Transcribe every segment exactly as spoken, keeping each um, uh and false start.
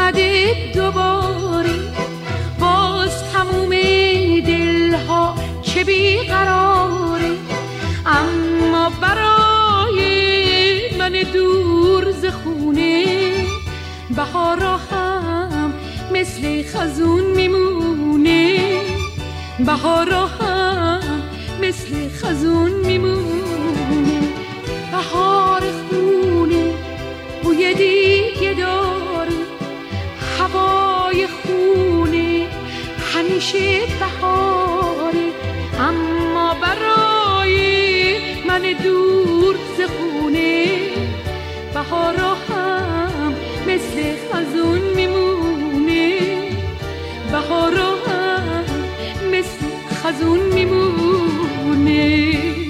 اومده دوباره، باز تموم دلها چه بیقراره. اما برای من دور ز خونه، بهارا هم مثل خزون میمونه، بهارا هم مثل خزون میمونه. بهار خونه بوی دیگه داره، هوای خونه همیشه بهاره. اما برای من دور ز خونه، بهارا هم مثل خزون میمونه، بهارا هم مثل خزون میمونه.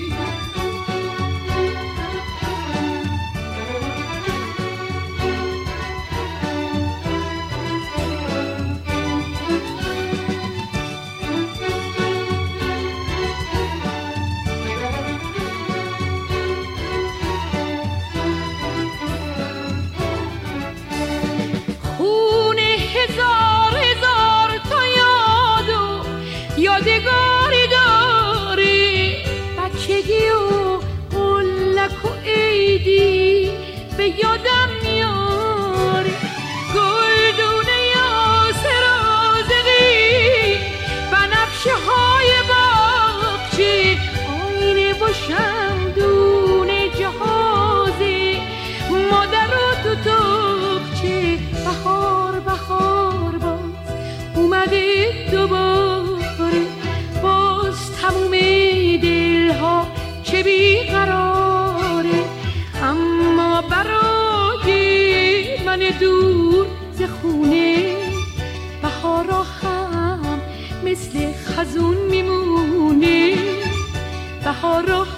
یادگاری داره، بچگی و قلک و عیدی به یادم میاره. گلدونه یاسر رازقی، بنفشه های باغچه، آینه و شمدون جهازه، مادر و تو تاقچه. بهار بهار باز اومده دوباره، باز تموم دلها چه بیقراره. اما برای من دور ز خونه، بهارا هم مثل خزون میمونه، بهارا